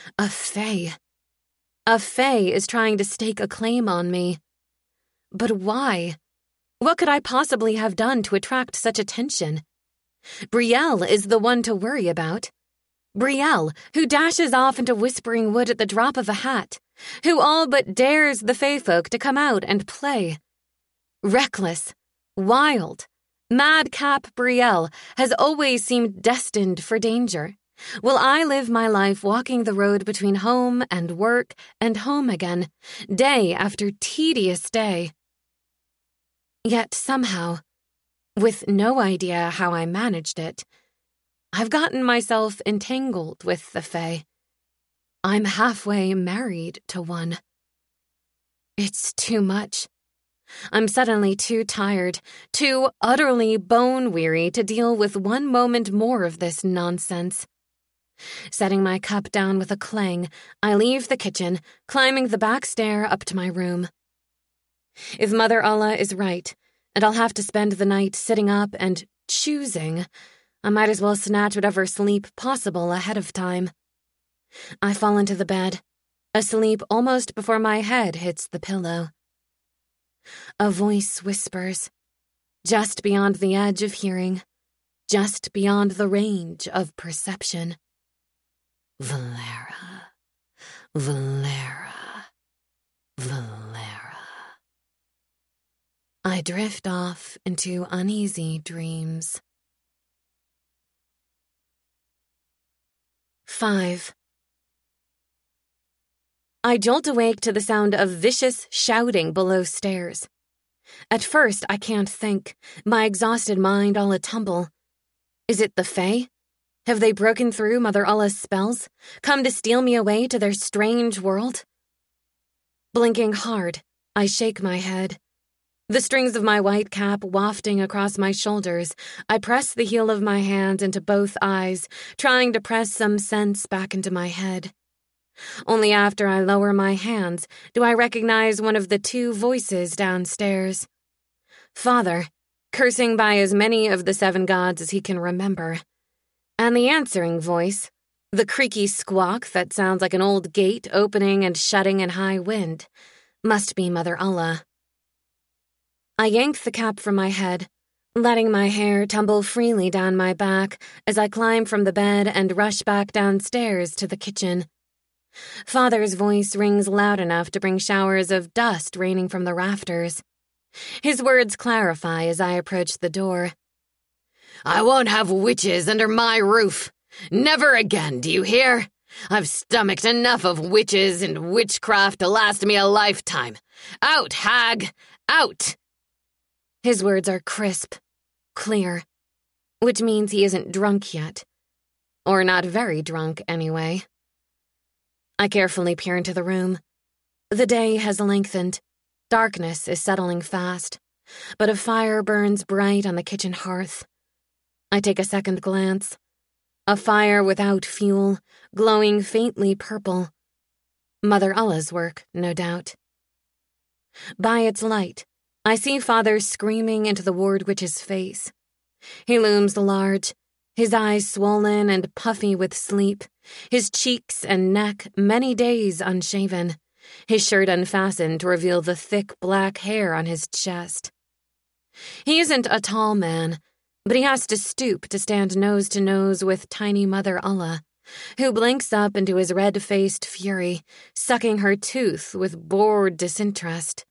A fae. A fae is trying to stake a claim on me. But why? What could I possibly have done to attract such attention? Brielle is the one to worry about. Brielle, who dashes off into Whispering Wood at the drop of a hat, who all but dares the fae folk to come out and play. Reckless, wild, madcap Brielle has always seemed destined for danger, while I live my life walking the road between home and work and home again, day after tedious day. Yet somehow, with no idea how I managed it, I've gotten myself entangled with the fae. I'm halfway married to one. It's too much. I'm suddenly too tired, too utterly bone-weary to deal with one moment more of this nonsense. Setting my cup down with a clang, I leave the kitchen, climbing the back stair up to my room. If Mother Allah is right, and I'll have to spend the night sitting up and choosing, I might as well snatch whatever sleep possible ahead of time. I fall into the bed, asleep almost before my head hits the pillow. A voice whispers, just beyond the edge of hearing, just beyond the range of perception. Valera, Valera, Valera. I drift off into uneasy dreams. 5. I jolt awake to the sound of vicious shouting below stairs. At first, I can't think, my exhausted mind all a-tumble. Is it the fae? Have they broken through Mother Allah's spells, come to steal me away to their strange world? Blinking hard, I shake my head. The strings of my white cap wafting across my shoulders, I press the heel of my hand into both eyes, trying to press some sense back into my head. Only after I lower my hands do I recognize one of the 2 voices downstairs. Father, cursing by as many of the 7 gods as he can remember. And the answering voice, the creaky squawk that sounds like an old gate opening and shutting in high wind, must be Mother Allah. I yank the cap from my head, letting my hair tumble freely down my back as I climb from the bed and rush back downstairs to the kitchen. Father's voice rings loud enough to bring showers of dust raining from the rafters. His words clarify as I approach the door. I won't have witches under my roof. Never again, do you hear? I've stomached enough of witches and witchcraft to last me a lifetime. Out, hag! Out! His words are crisp, clear, which means he isn't drunk yet. Or not very drunk, anyway. I carefully peer into the room. The day has lengthened. Darkness is settling fast, but a fire burns bright on the kitchen hearth. I take a second glance. A fire without fuel, glowing faintly purple. Mother Allah's work, no doubt. By its light, I see Father screaming into the ward witch's face. He looms large, his eyes swollen and puffy with sleep, his cheeks and neck many days unshaven, his shirt unfastened to reveal the thick black hair on his chest. He isn't a tall man, but he has to stoop to stand nose to nose with tiny Mother Allah, who blinks up into his red-faced fury, sucking her tooth with bored disinterest.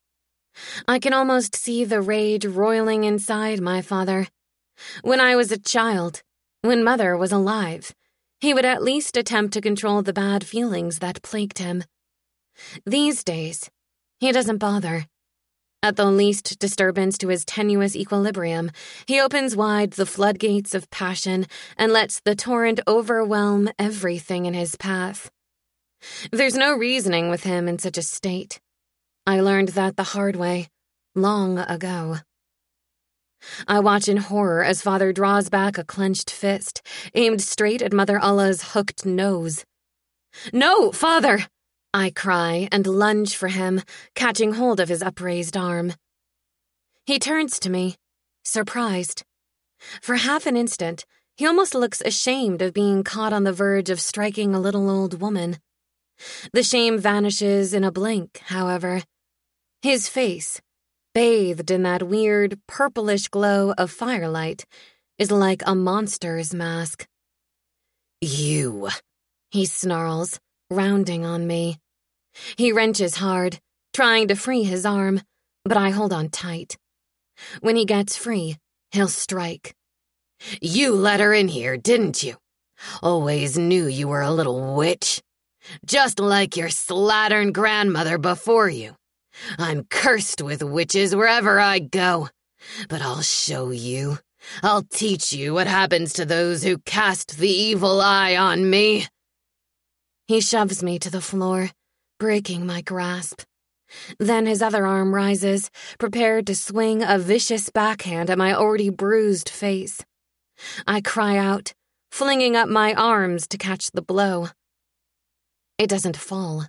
I can almost see the rage roiling inside my father. When I was a child, when Mother was alive, he would at least attempt to control the bad feelings that plagued him. These days, he doesn't bother. At the least disturbance to his tenuous equilibrium, he opens wide the floodgates of passion and lets the torrent overwhelm everything in his path. There's no reasoning with him in such a state. I learned that the hard way, long ago. I watch in horror as Father draws back a clenched fist, aimed straight at Mother Allah's hooked nose. "No, Father!" I cry and lunge for him, catching hold of his upraised arm. He turns to me, surprised. For half an instant, He almost looks ashamed of being caught on the verge of striking a little old woman. The shame vanishes in a blink, however. His face, bathed in that weird purplish glow of firelight, is like a monster's mask. "You," he snarls, rounding on me. He wrenches hard, trying to free his arm, but I hold on tight. When he gets free, he'll strike. "You let her in here, didn't you? Always knew you were a little witch. Just like your slattern grandmother before you. I'm cursed with witches wherever I go. But I'll show you. I'll teach you what happens to those who cast the evil eye on me." He shoves me to the floor, breaking my grasp. Then his other arm rises, prepared to swing a vicious backhand at my already bruised face. I cry out, flinging up my arms to catch the blow. It doesn't fall.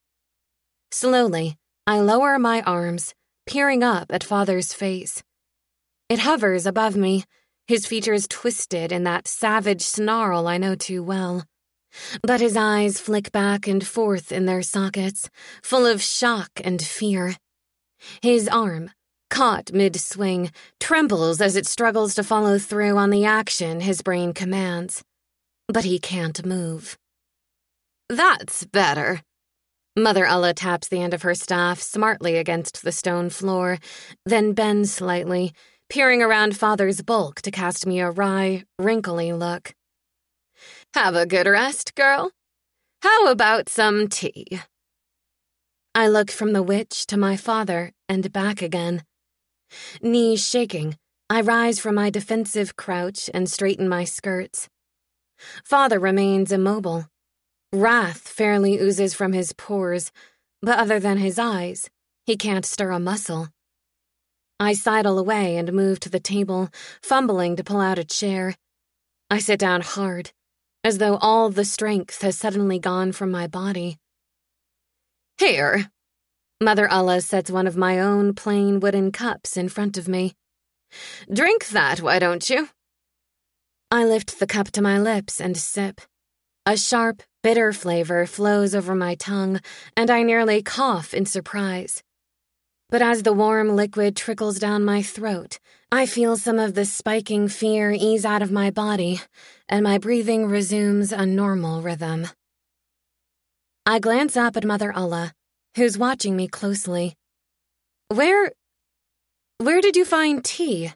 Slowly, I lower my arms, peering up at Father's face. It hovers above me, his features twisted in that savage snarl I know too well. But his eyes flick back and forth in their sockets, full of shock and fear. His arm, caught mid-swing, trembles as it struggles to follow through on the action his brain commands. But he can't move. "That's better." Mother Ulla taps the end of her staff smartly against the stone floor, then bends slightly, peering around Father's bulk to cast me a wry, wrinkly look. "Have a good rest, girl. How about some tea?" I look from the witch to my father and back again. Knees shaking, I rise from my defensive crouch and straighten my skirts. Father remains immobile. Wrath fairly oozes from his pores, but other than his eyes, he can't stir a muscle. I sidle away and move to the table, fumbling to pull out a chair. I sit down hard, as though all the strength has suddenly gone from my body. "Here." Mother Ulla sets one of my own plain wooden cups in front of me. "Drink that, why don't you?" I lift the cup to my lips and sip. A sharp, bitter flavor flows over my tongue, and I nearly cough in surprise. But as the warm liquid trickles down my throat, I feel some of the spiking fear ease out of my body, and my breathing resumes a normal rhythm. I glance up at Mother Ulla, who's watching me closely. Where did you find tea?"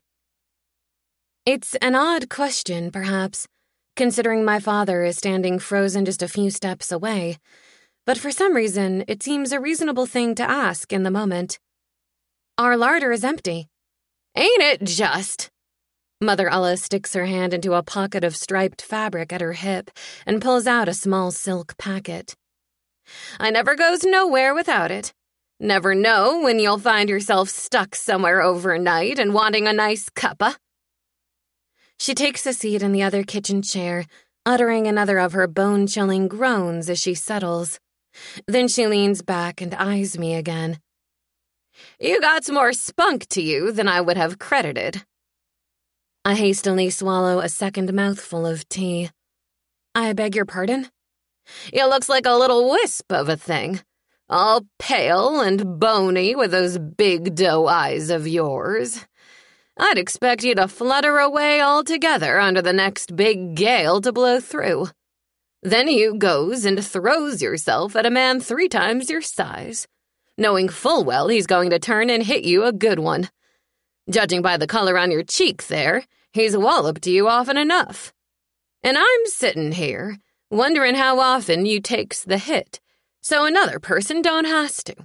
It's an odd question, perhaps, considering my father is standing frozen just a few steps away, but for some reason it seems a reasonable thing to ask in the moment. "Our larder is empty." "Ain't it just?" Mother Ulla sticks her hand into a pocket of striped fabric at her hip and pulls out a small silk packet. "I never goes nowhere without it. Never know when you'll find yourself stuck somewhere overnight and wanting a nice cuppa." She takes a seat in the other kitchen chair, uttering another of her bone-chilling groans as she settles. Then she leans back and eyes me again. "You got some more spunk to you than I would have credited." I hastily swallow a second mouthful of tea. "I beg your pardon?" "You looks like a little wisp of a thing. All pale and bony with those big doe eyes of yours. I'd expect you to flutter away altogether under the next big gale to blow through. Then you goes and throws yourself at a man 3 times your size, knowing full well he's going to turn and hit you a good one. Judging by the color on your cheek there, he's walloped you often enough. And I'm sittin' here, wondering how often you takes the hit, so another person don't has to."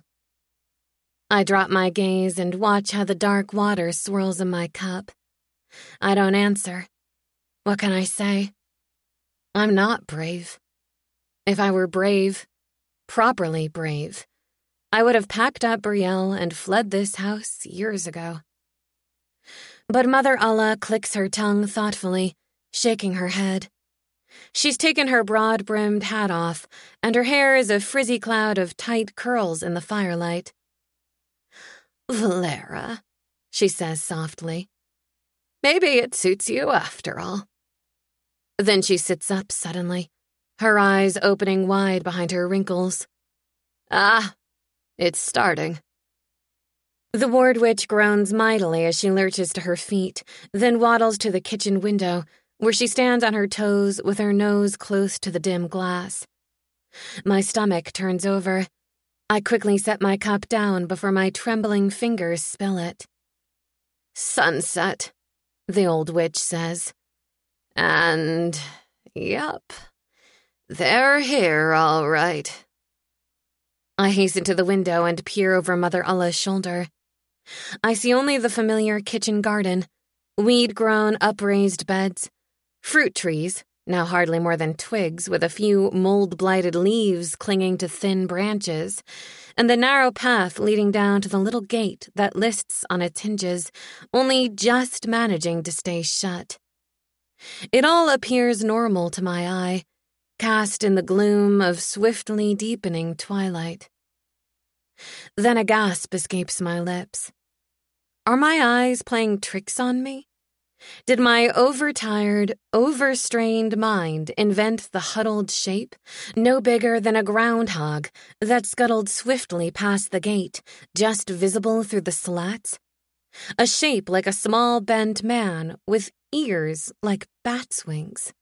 I drop my gaze and watch how the dark water swirls in my cup. I don't answer. What can I say? I'm not brave. If I were brave, properly brave, I would have packed up Brielle and fled this house years ago. But Mother Ulla clicks her tongue thoughtfully, shaking her head. She's taken her broad-brimmed hat off, and her hair is a frizzy cloud of tight curls in the firelight. "Valera," she says softly, "maybe it suits you after all." Then she sits up suddenly, her eyes opening wide behind her wrinkles. Ah, it's starting. The ward witch groans mightily as she lurches to her feet, then waddles to the kitchen window, where she stands on her toes with her nose close to the dim glass. My stomach turns over. I quickly set my cup down before my trembling fingers spill it. Sunset, the old witch says. And, yup, they're here all right. I hasten to the window and peer over Mother Allah's shoulder. I see only the familiar kitchen garden, weed-grown upraised beds, fruit trees, now hardly more than twigs with a few mold-blighted leaves clinging to thin branches, and the narrow path leading down to the little gate that lists on its hinges, only just managing to stay shut. It all appears normal to my eye, cast in the gloom of swiftly deepening twilight. Then a gasp escapes my lips. Are my eyes playing tricks on me? Did my overtired, overstrained mind invent the huddled shape, no bigger than a groundhog, that scuttled swiftly past the gate, just visible through the slats? A shape like a small bent man with ears like bat's wings.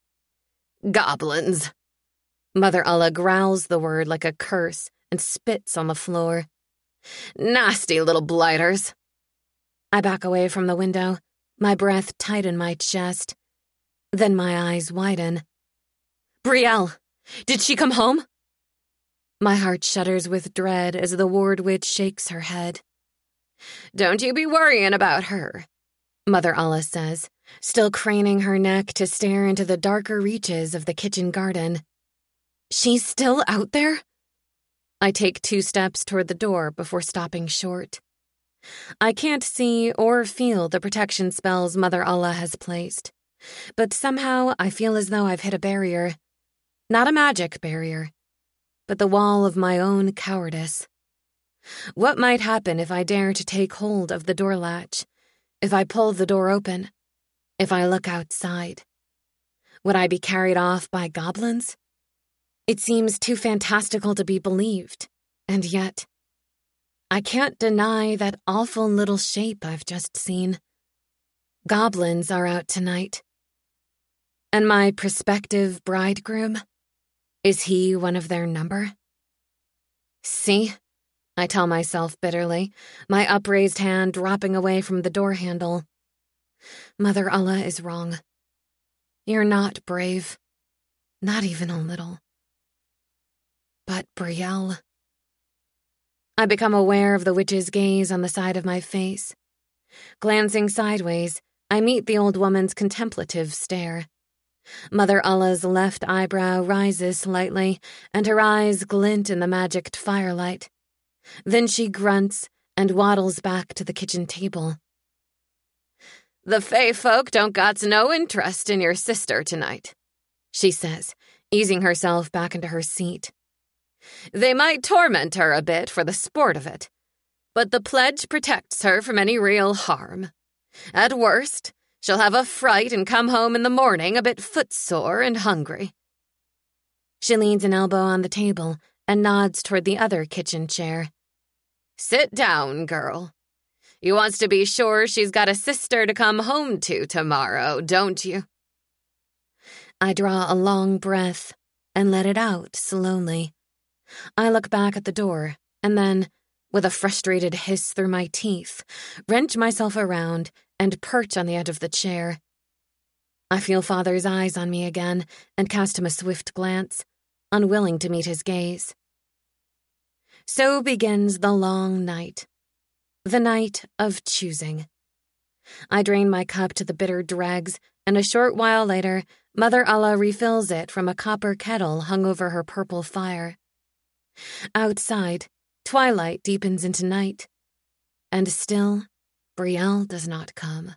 Goblins! Mother Allah growls the word like a curse and spits on the floor. Nasty little blighters. I back away from the window, my breath tight in my chest. Then my eyes widen. Brielle, did she come home? My heart shudders with dread as the ward witch shakes her head. Don't you be worrying about her, Mother Allah says, still craning her neck to stare into the darker reaches of the kitchen garden. She's still out there? I take 2 steps toward the door before stopping short. I can't see or feel the protection spells Mother Allah has placed, but somehow I feel as though I've hit a barrier. Not a magic barrier, but the wall of my own cowardice. What might happen if I dare to take hold of the door latch, if I pull the door open, if I look outside? Would I be carried off by goblins? It seems too fantastical to be believed, and yet I can't deny that awful little shape I've just seen. Goblins are out tonight. And my prospective bridegroom? Is he one of their number? See? I tell myself bitterly, my upraised hand dropping away from the door handle. Mother Allah is wrong. You're not brave. Not even a little. But Brielle... I become aware of the witch's gaze on the side of my face. Glancing sideways, I meet the old woman's contemplative stare. Mother Allah's left eyebrow rises slightly, and her eyes glint in the magicked firelight. Then she grunts and waddles back to the kitchen table. The Fae folk don't got no interest in your sister tonight, she says, easing herself back into her seat. They might torment her a bit for the sport of it, but the pledge protects her from any real harm. At worst, she'll have a fright and come home in the morning a bit footsore and hungry. She leans an elbow on the table and nods toward the other kitchen chair. Sit down, girl. You wants to be sure she's got a sister to come home to tomorrow, don't you? I draw a long breath and let it out slowly. I look back at the door, and then, with a frustrated hiss through my teeth, wrench myself around and perch on the edge of the chair. I feel Father's eyes on me again and cast him a swift glance, unwilling to meet his gaze. So begins the long night. The night of choosing. I drain my cup to the bitter dregs, and a short while later, Mother Allah refills it from a copper kettle hung over her purple fire. Outside, twilight deepens into night, and still, Brielle does not come.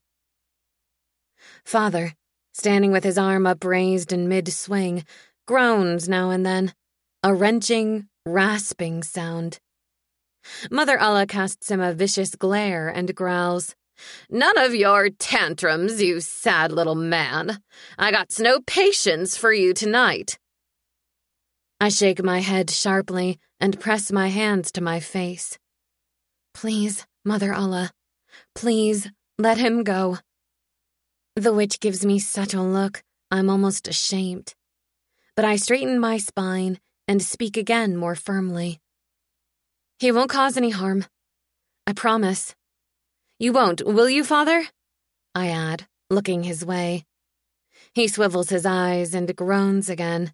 Father, standing with his arm upraised in mid-swing, groans now and then, a wrenching, rasping sound. Mother Allah casts him a vicious glare and growls, None of your tantrums, you sad little man. I got no patience for you tonight. I shake my head sharply and press my hands to my face. Please, Mother Allah, please let him go. The witch gives me such a look, I'm almost ashamed. But I straighten my spine and speak again more firmly. He won't cause any harm. I promise. You won't, will you, Father? I add, looking his way. He swivels his eyes and groans again.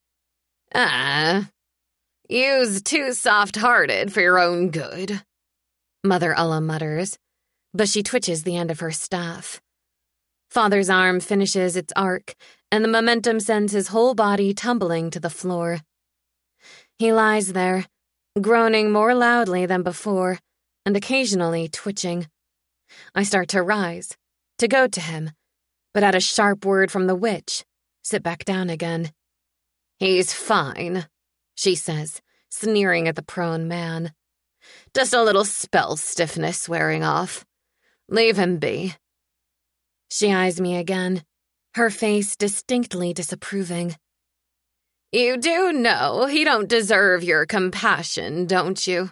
You's too soft-hearted for your own good, Mother Allah mutters, but she twitches the end of her staff. Father's arm finishes its arc, and the momentum sends his whole body tumbling to the floor. He lies there, groaning more loudly than before, and occasionally twitching. I start to rise, to go to him, but at a sharp word from the witch, sit back down again. He's fine, she says, sneering at the prone man. Just a little spell stiffness wearing off. Leave him be. She eyes me again, her face distinctly disapproving. You do know he don't deserve your compassion, don't you?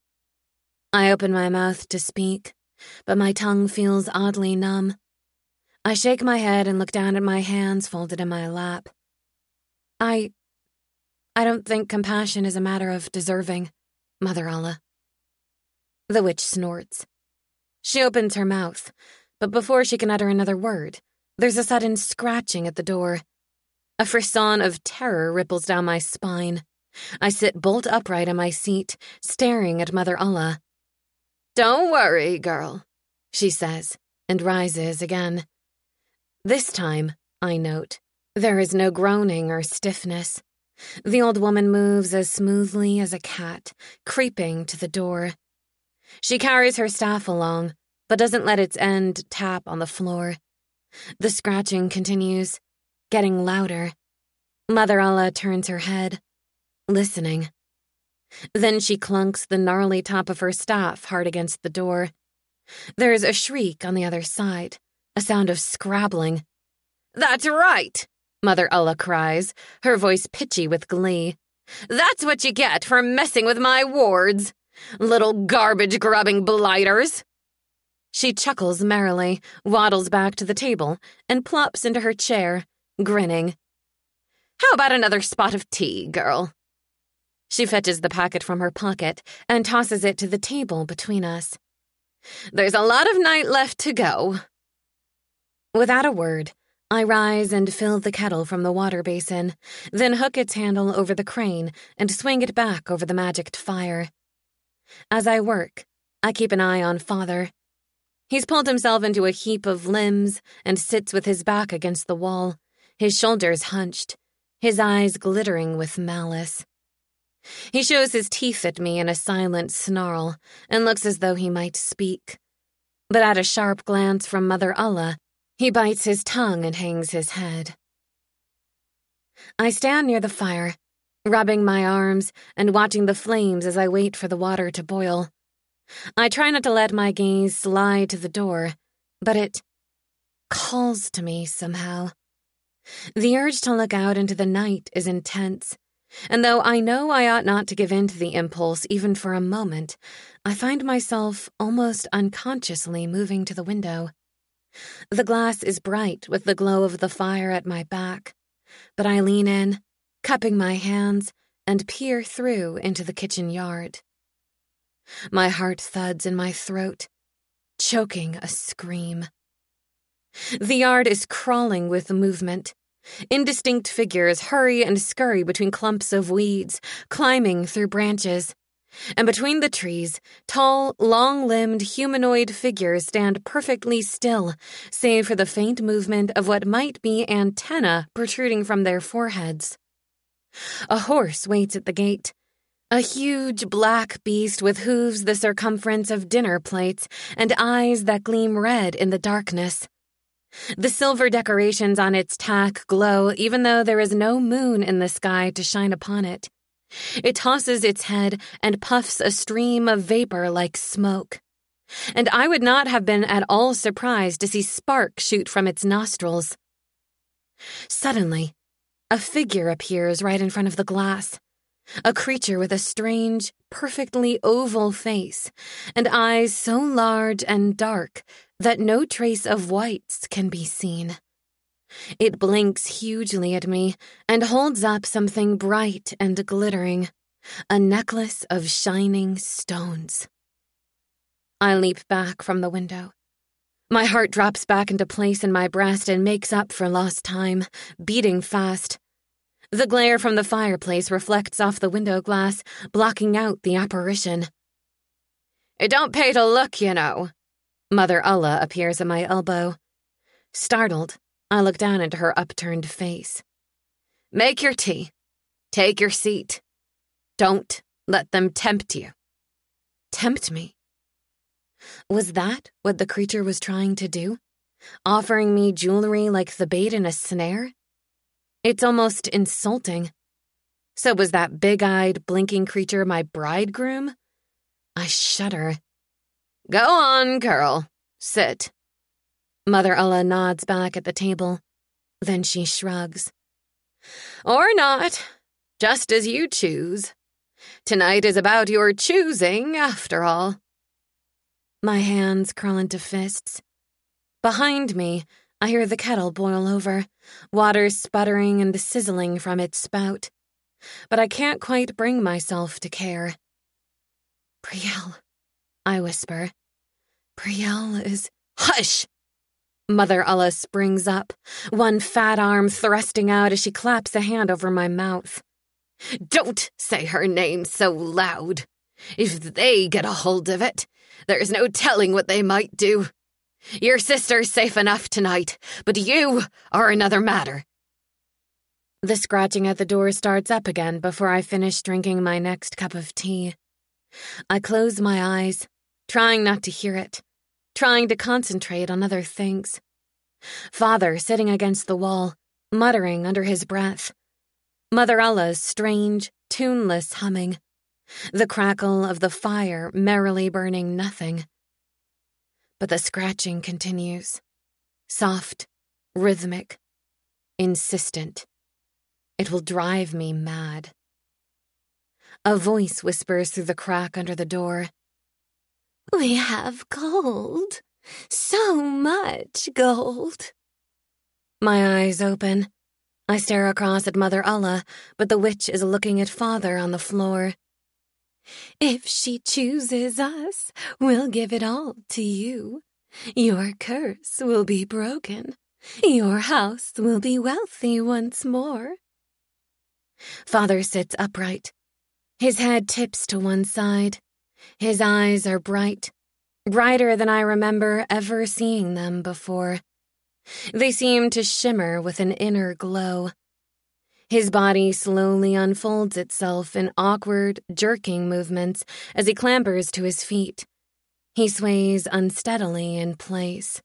I open my mouth to speak, but my tongue feels oddly numb. I shake my head and look down at my hands folded in my lap. I don't think compassion is a matter of deserving, Mother Allah. The witch snorts. She opens her mouth, but before she can utter another word, there's a sudden scratching at the door. A frisson of terror ripples down my spine. I sit bolt upright in my seat, staring at Mother Allah. Don't worry, girl, she says, and rises again. This time, I note, there is no groaning or stiffness. The old woman moves as smoothly as a cat, creeping to the door. She carries her staff along, but doesn't let its end tap on the floor. The scratching continues, getting louder. Mother Allah turns her head, listening. Then she clunks the gnarly top of her staff hard against the door. There's a shriek on the other side, a sound of scrabbling. That's right, Mother Allah cries, her voice pitchy with glee. That's what you get for messing with my wards, little garbage-grubbing blighters. She chuckles merrily, waddles back to the table, and plops into her chair, grinning. How about another spot of tea, girl? She fetches the packet from her pocket and tosses it to the table between us. There's a lot of night left to go. Without a word, I rise and fill the kettle from the water basin, then hook its handle over the crane and swing it back over the magicked fire. As I work, I keep an eye on Father. He's pulled himself into a heap of limbs and sits with his back against the wall, his shoulders hunched, his eyes glittering with malice. He shows his teeth at me in a silent snarl and looks as though he might speak. But at a sharp glance from Mother Allah, he bites his tongue and hangs his head. I stand near the fire, rubbing my arms and watching the flames as I wait for the water to boil. I try not to let my gaze slide to the door, but it calls to me somehow. The urge to look out into the night is intense, and though I know I ought not to give in to the impulse even for a moment, I find myself almost unconsciously moving to the window. The glass is bright with the glow of the fire at my back, but I lean in, cupping my hands, and peer through into the kitchen yard. My heart thuds in my throat, choking a scream. The yard is crawling with movement. Indistinct figures hurry and scurry between clumps of weeds, climbing through branches. And between the trees, tall, long-limbed humanoid figures stand perfectly still, save for the faint movement of what might be antennae protruding from their foreheads. A horse waits at the gate. A huge black beast with hooves the circumference of dinner plates and eyes that gleam red in the darkness. The silver decorations on its tack glow even though there is no moon in the sky to shine upon it. It tosses its head and puffs a stream of vapor like smoke. and I would not have been at all surprised to see sparks shoot from its nostrils. Suddenly, a figure appears right in front of the glass. A creature with a strange, perfectly oval face and eyes so large and dark that no trace of whites can be seen. It blinks hugely at me and holds up something bright and glittering, a necklace of shining stones. I leap back from the window. My heart drops back into place in my breast and makes up for lost time, beating fast. The glare from the fireplace reflects off the window glass, blocking out the apparition. "It don't pay to look, you know." Mother Ulla appears at my elbow. Startled, I look down into her upturned face. "Make your tea. Take your seat. Don't let them tempt you." Tempt me? Was that what the creature was trying to do? Offering me jewelry like the bait in a snare? It's almost insulting. So was that big-eyed, blinking creature my bridegroom? I shudder. "Go on, girl. Sit." Mother Ulla nods back at the table. Then she shrugs. "Or not. Just as you choose. Tonight is about your choosing, after all." My hands curl into fists. Behind me, I hear the kettle boil over, water sputtering and sizzling from its spout. But I can't quite bring myself to care. "Brielle," I whisper. "Brielle is—" "Hush!" Mother Ulla springs up, one fat arm thrusting out as she claps a hand over my mouth. "Don't say her name so loud. If they get a hold of it, there's no telling what they might do. Your sister's safe enough tonight, but you are another matter." The scratching at the door starts up again before I finish drinking my next cup of tea. I close my eyes, trying not to hear it, trying to concentrate on other things. Father sitting against the wall, muttering under his breath. Mother Ulla's strange, tuneless humming. The crackle of the fire merrily burning nothing. But the scratching continues. Soft, rhythmic, insistent. It will drive me mad. A voice whispers through the crack under the door. "We have gold. So much gold." My eyes open. I stare across at Mother Ulla, but the witch is looking at Father on the floor. "If she chooses us, we'll give it all to you. Your curse will be broken. Your house will be wealthy once more." Father sits upright. His head tips to one side. His eyes are bright, brighter than I remember ever seeing them before. They seem to shimmer with an inner glow. His body slowly unfolds itself in awkward, jerking movements as he clambers to his feet. He sways unsteadily in place.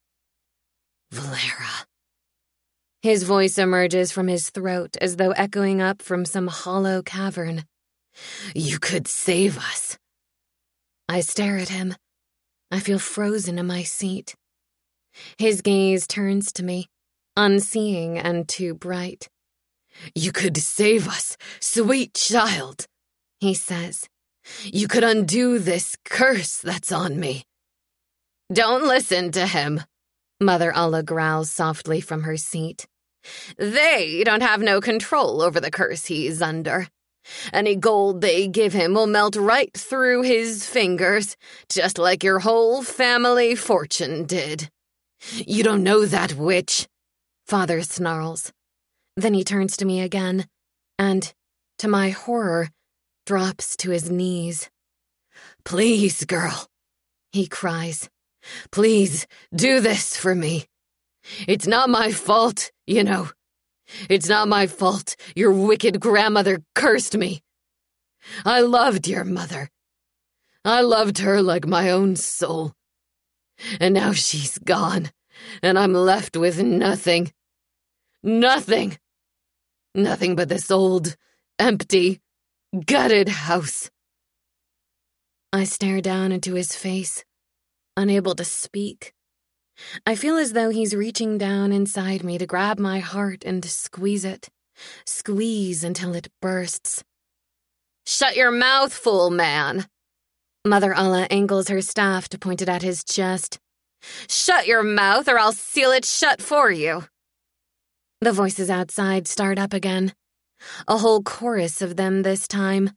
"Valera." His voice emerges from his throat as though echoing up from some hollow cavern. "You could save us." I stare at him. I feel frozen in my seat. His gaze turns to me, unseeing and too bright. "You could save us, sweet child," he says. "You could undo this curse that's on me." "Don't listen to him," Mother Ulla growls softly from her seat. "They don't have no control over the curse he's under. Any gold they give him will melt right through his fingers, just like your whole family fortune did." "You don't know that, witch," Father snarls. Then he turns to me again, and, to my horror, drops to his knees. "Please, girl," he cries. "Please, do this for me. It's not my fault, you know. It's not my fault your wicked grandmother cursed me. I loved your mother. I loved her like my own soul. And now she's gone, and I'm left with nothing. Nothing. Nothing but this old, empty, gutted house." I stare down into his face, unable to speak. I feel as though he's reaching down inside me to grab my heart and squeeze it. Squeeze until it bursts. "Shut your mouth, fool man!" Mother Allah angles her staff to point it at his chest. "Shut your mouth or I'll seal it shut for you." The voices outside start up again. A whole chorus of them this time.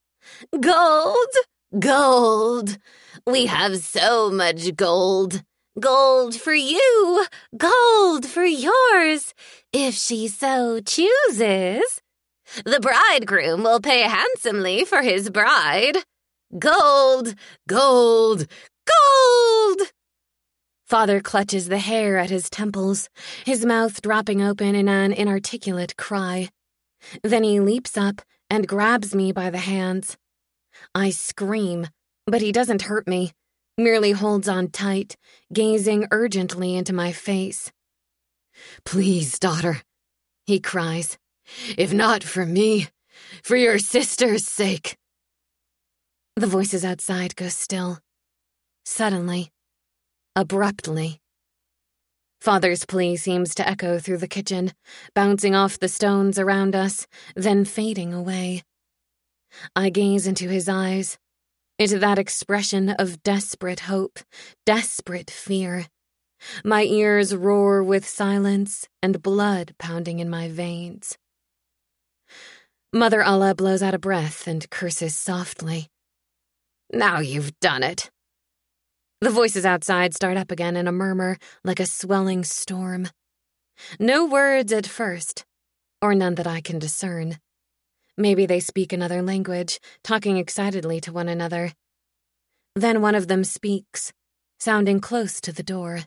"Gold! Gold! We have so much gold. Gold for you, gold for yours, if she so chooses. The bridegroom will pay handsomely for his bride. Gold, gold, gold!" Father clutches the hair at his temples, his mouth dropping open in an inarticulate cry. Then he leaps up and grabs me by the hands. I scream, but he doesn't hurt me, merely holds on tight, gazing urgently into my face. "Please, daughter," he cries. "If not for me, for your sister's sake." The voices outside go still. Suddenly. Abruptly. Father's plea seems to echo through the kitchen, bouncing off the stones around us, then fading away. I gaze into his eyes, into that expression of desperate hope, desperate fear. My ears roar with silence and blood pounding in my veins. Mother Allah blows out a breath and curses softly. "Now you've done it." The voices outside start up again in a murmur like a swelling storm. No words at first, or none that I can discern. Maybe they speak another language, talking excitedly to one another. Then one of them speaks, sounding close to the door.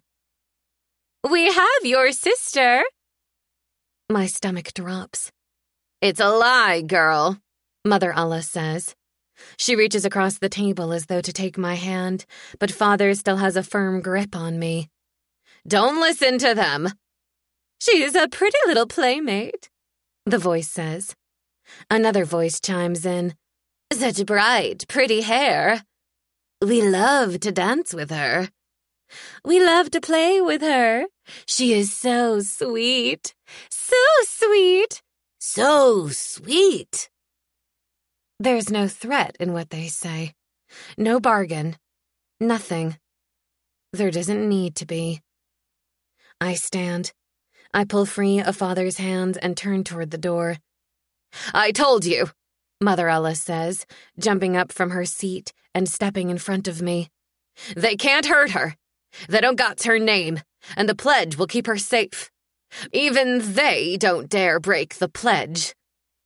"We have your sister." My stomach drops. "It's a lie, girl," Mother Allah says. She reaches across the table as though to take my hand, but Father still has a firm grip on me. "Don't listen to them." "She's a pretty little playmate," the voice says. Another voice chimes in. "Such bright, pretty hair. We love to dance with her. We love to play with her. She is so sweet, so sweet, so sweet." There's no threat in what they say. No bargain. Nothing. There doesn't need to be. I stand. I pull free of Father's hands and turn toward the door. "I told you," Mother Allah says, jumping up from her seat and stepping in front of me. "They can't hurt her. They don't got her name, and the pledge will keep her safe. Even they don't dare break the pledge."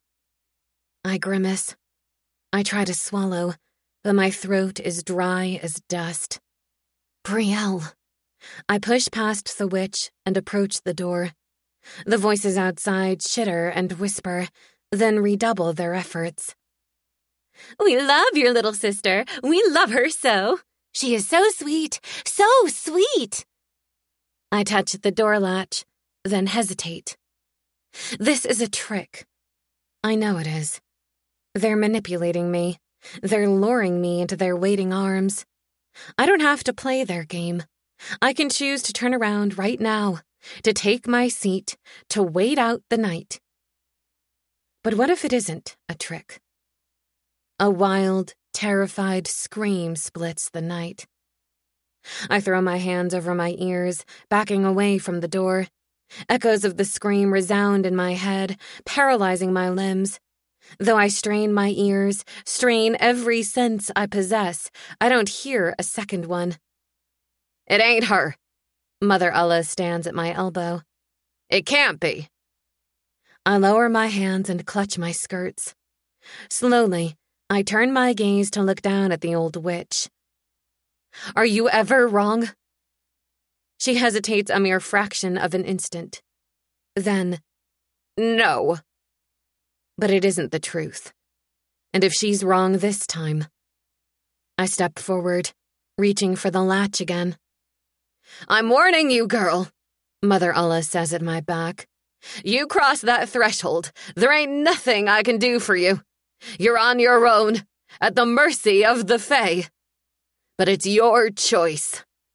I grimace. I try to swallow, but my throat is dry as dust. Brielle. I push past the witch and approach the door. The voices outside chitter and whisper, then redouble their efforts. "We love your little sister. We love her so. She is so sweet, so sweet." I touch the door latch, then hesitate. This is a trick. I know it is. They're manipulating me. They're luring me into their waiting arms. I don't have to play their game. I can choose to turn around right now, to take my seat, to wait out the night. But what if it isn't a trick? A wild, terrified scream splits the night. I throw my hands over my ears, backing away from the door. Echoes of the scream resound in my head, paralyzing my limbs. Though I strain my ears, strain every sense I possess, I don't hear a second one. "It ain't her." Mother Allah stands at my elbow. "It can't be." I lower my hands and clutch my skirts. Slowly, I turn my gaze to look down at the old witch. "Are you ever wrong?" She hesitates a mere fraction of an instant. Then, "No." But it isn't the truth. And if she's wrong this time... I step forward, reaching for the latch again. "I'm warning you, girl," Mother Allah says at my back. "You cross that threshold, there ain't nothing I can do for you. You're on your own, at the mercy of the Fae. But it's your choice.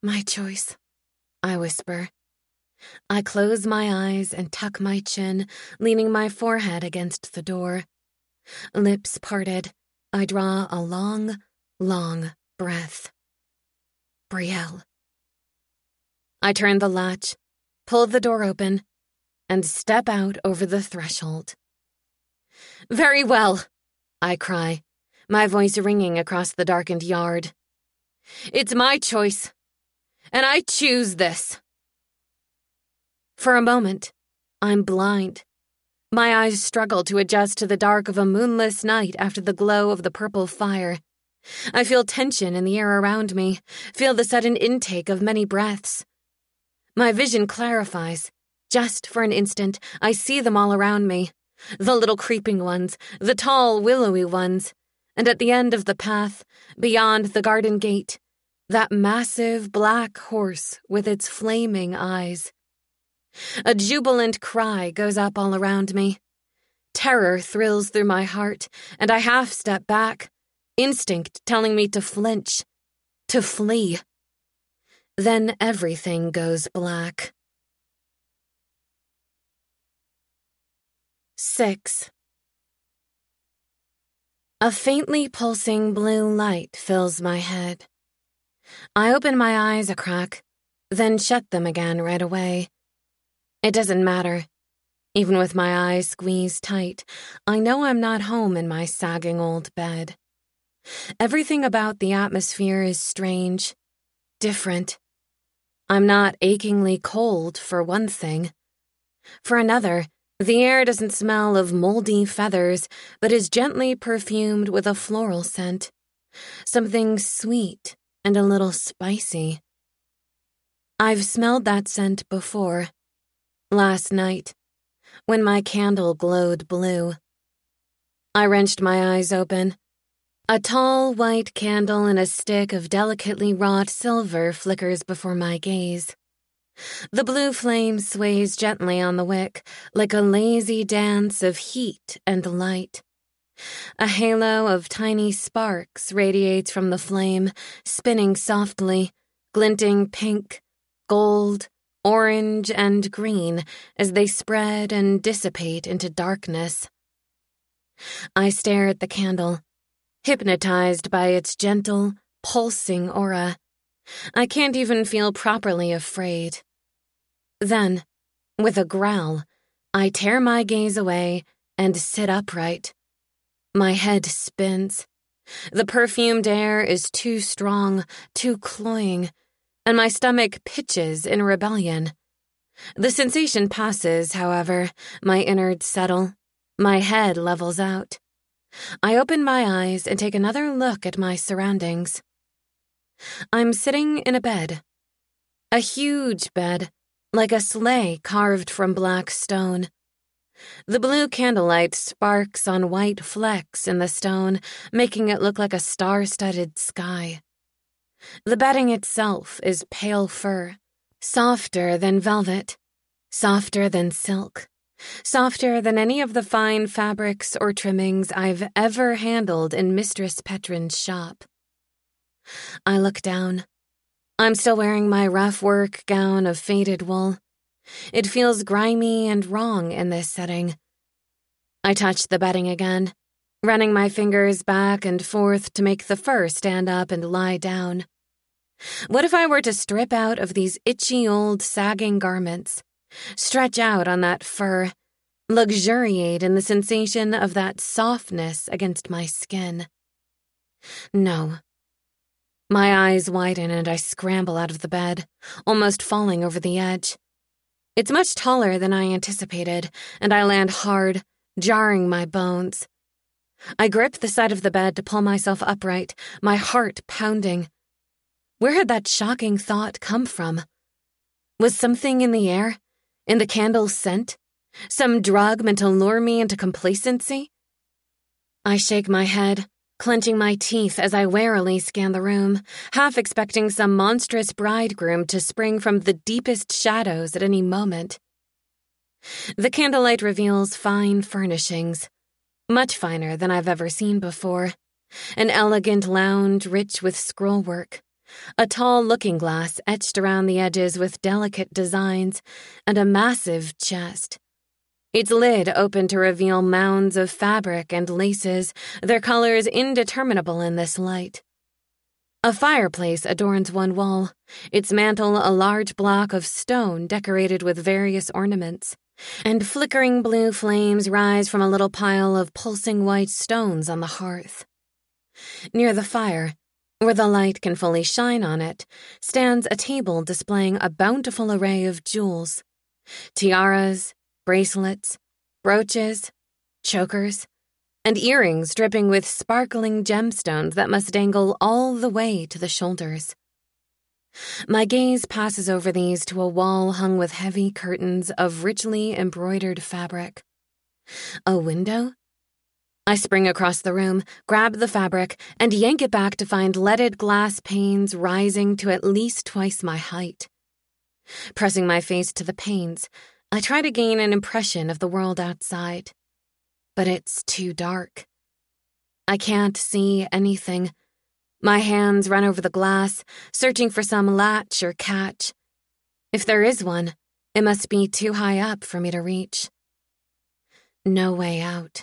My choice, I whisper. I close my eyes and tuck my chin, leaning my forehead against the door. Lips parted, I draw a long, long breath. Brielle. I turn the latch, pull the door open, and step out over the threshold. Very well, I cry, my voice ringing across the darkened yard. It's my choice, and I choose this. For a moment, I'm blind. My eyes struggle to adjust to the dark of a moonless night after the glow of the purple fire. I feel tension in the air around me, feel the sudden intake of many breaths. My vision clarifies. Just for an instant, I see them all around me. The little creeping ones, the tall, willowy ones, and at the end of the path, beyond the garden gate, that massive black horse with its flaming eyes. A jubilant cry goes up all around me. Terror thrills through my heart, and I half step back, instinct telling me to flinch, to flee. Then everything goes black. 6. A faintly pulsing blue light fills my head. I open my eyes a crack, then shut them again right away. It doesn't matter. Even with my eyes squeezed tight, I know I'm not home in my sagging old bed. Everything about the atmosphere is strange, different. I'm not achingly cold, for one thing. For another, the air doesn't smell of moldy feathers, but is gently perfumed with a floral scent. Something sweet and a little spicy. I've smelled that scent before. Last night, when my candle glowed blue. I wrenched my eyes open. A tall white candle in a stick of delicately wrought silver flickers before my gaze. The blue flame sways gently on the wick, like a lazy dance of heat and light. A halo of tiny sparks radiates from the flame, spinning softly, glinting pink, gold, orange, and green as they spread and dissipate into darkness. I stare at the candle, hypnotized by its gentle, pulsing aura. I can't even feel properly afraid. Then, with a growl, I tear my gaze away and sit upright. My head spins. The perfumed air is too strong, too cloying, and my stomach pitches in rebellion. The sensation passes, however, my innards settle, my head levels out. I open my eyes and take another look at my surroundings. I'm sitting in a bed. A huge bed, like a sleigh carved from black stone. The blue candlelight sparks on white flecks in the stone, making it look like a star-studded sky. The bedding itself is pale fur, softer than velvet, softer than silk, softer than any of the fine fabrics or trimmings I've ever handled in Mistress Petrin's shop. I look down. I'm still wearing my rough work gown of faded wool. It feels grimy and wrong in this setting. I touch the bedding again, running my fingers back and forth to make the fur stand up and lie down. What if I were to strip out of these itchy old sagging garments, stretch out on that fur, luxuriate in the sensation of that softness against my skin? No. My eyes widen and I scramble out of the bed, almost falling over the edge. It's much taller than I anticipated, and I land hard, jarring my bones. I grip the side of the bed to pull myself upright, my heart pounding. Where had that shocking thought come from? Was something in the air? In the candle's scent? Some drug meant to lure me into complacency? I shake my head, clenching my teeth as I warily scan the room, half expecting some monstrous bridegroom to spring from the deepest shadows at any moment. The candlelight reveals fine furnishings, much finer than I've ever seen before. An elegant lounge rich with scrollwork, A tall looking glass etched around the edges with delicate designs, and a massive chest. Its lid opened to reveal mounds of fabric and laces, their colors indeterminable in this light. A fireplace adorns one wall, its mantel a large block of stone decorated with various ornaments, and flickering blue flames rise from a little pile of pulsing white stones on the hearth. Near the fire, where the light can fully shine on it, stands a table displaying a bountiful array of jewels: tiaras, bracelets, brooches, chokers, and earrings dripping with sparkling gemstones that must dangle all the way to the shoulders. My gaze passes over these to a wall hung with heavy curtains of richly embroidered fabric. A window? I spring across the room, grab the fabric, and yank it back to find leaded glass panes rising to at least twice my height. Pressing my face to the panes, I try to gain an impression of the world outside. But it's too dark. I can't see anything. My hands run over the glass, searching for some latch or catch. If there is one, it must be too high up for me to reach. No way out.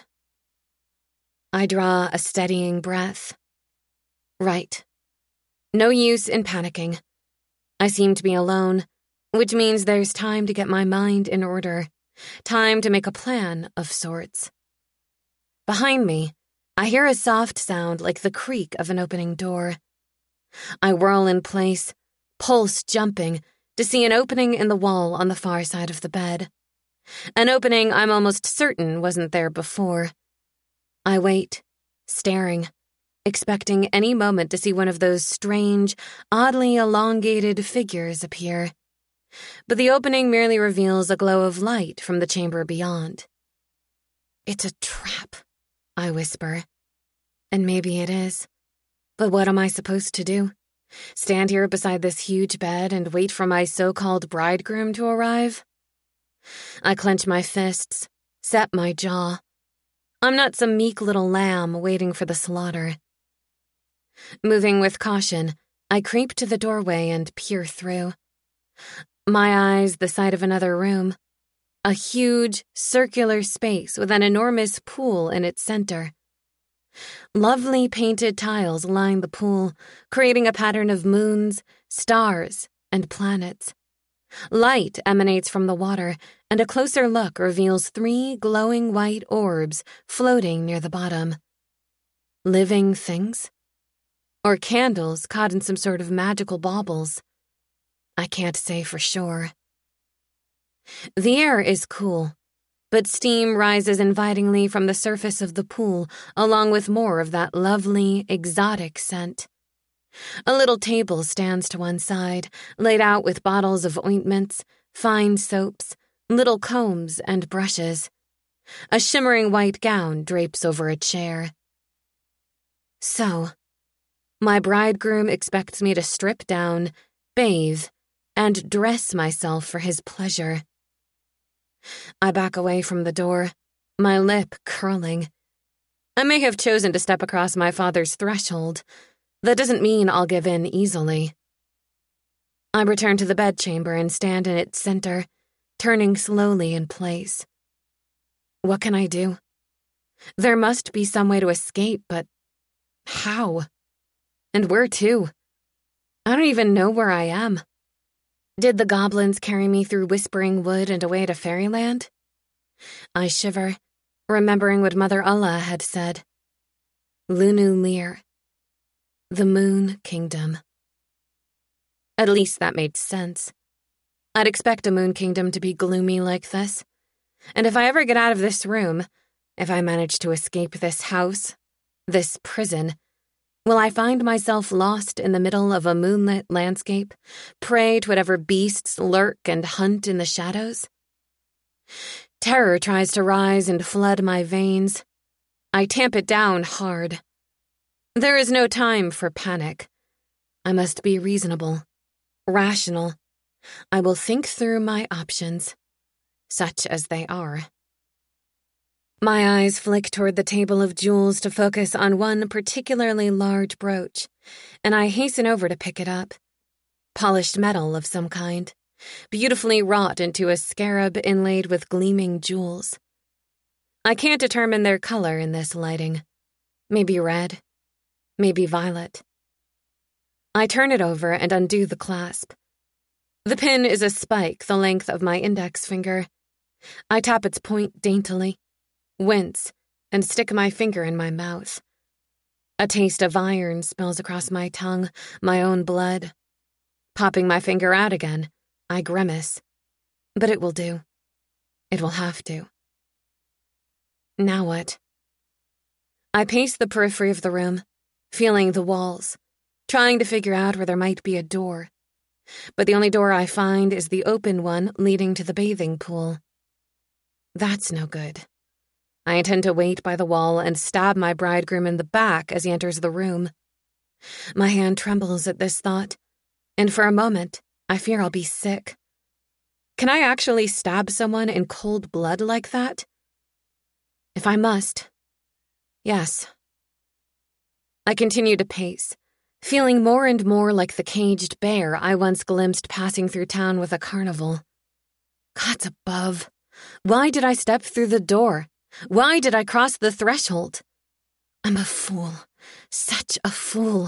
I draw a steadying breath. Right. No use in panicking. I seem to be alone, which means there's time to get my mind in order, time to make a plan of sorts. Behind me, I hear a soft sound like the creak of an opening door. I whirl in place, pulse jumping, to see an opening in the wall on the far side of the bed. An opening I'm almost certain wasn't there before. I wait, staring, expecting any moment to see one of those strange, oddly elongated figures appear. But the opening merely reveals a glow of light from the chamber beyond. It's a trap, I whisper. And maybe it is. But what am I supposed to do? Stand here beside this huge bed and wait for my so-called bridegroom to arrive? I clench my fists, set my jaw. I'm not some meek little lamb waiting for the slaughter. Moving with caution, I creep to the doorway and peer through. My eyes the sight of another room. A huge, circular space with an enormous pool in its center. Lovely painted tiles line the pool, creating a pattern of moons, stars, and planets. Light emanates from the water, and a closer look reveals 3 glowing white orbs floating near the bottom. Living things? Or candles caught in some sort of magical baubles? I can't say for sure. The air is cool, but steam rises invitingly from the surface of the pool, along with more of that lovely, exotic scent. A little table stands to one side, laid out with bottles of ointments, fine soaps, little combs, and brushes. A shimmering white gown drapes over a chair. So, my bridegroom expects me to strip down, bathe, and dress myself for his pleasure. I back away from the door, my lip curling. I may have chosen to step across my father's threshold. That doesn't mean I'll give in easily. I return to the bedchamber and stand in its center, turning slowly in place. What can I do? There must be some way to escape, but how? And where to? I don't even know where I am. Did the goblins carry me through Whispering Wood and away to fairyland? I shiver, remembering what Mother Allah had said. Lunu Lir. The Moon Kingdom. At least that made sense. I'd expect a Moon Kingdom to be gloomy like this. And if I ever get out of this room, if I manage to escape this house, this prison, will I find myself lost in the middle of a moonlit landscape, prey to whatever beasts lurk and hunt in the shadows? Terror tries to rise and flood my veins. I tamp it down hard. There is no time for panic. I must be reasonable, rational. I will think through my options, such as they are. My eyes flick toward the table of jewels to focus on one particularly large brooch, and I hasten over to pick it up. Polished metal of some kind, beautifully wrought into a scarab inlaid with gleaming jewels. I can't determine their color in this lighting. Maybe red, maybe violet. I turn it over and undo the clasp. The pin is a spike the length of my index finger. I tap its point daintily, wince, and stick my finger in my mouth. A taste of iron spills across my tongue, my own blood. Popping my finger out again, I grimace. But it will do. It will have to. Now what? I pace the periphery of the room, feeling the walls, trying to figure out where there might be a door. But the only door I find is the open one leading to the bathing pool. That's no good. I intend to wait by the wall and stab my bridegroom in the back as he enters the room. My hand trembles at this thought, and for a moment, I fear I'll be sick. Can I actually stab someone in cold blood like that? If I must, yes. I continue to pace, feeling more and more like the caged bear I once glimpsed passing through town with a carnival. Gods above, why did I step through the door? Why did I cross the threshold? I'm a fool, such a fool.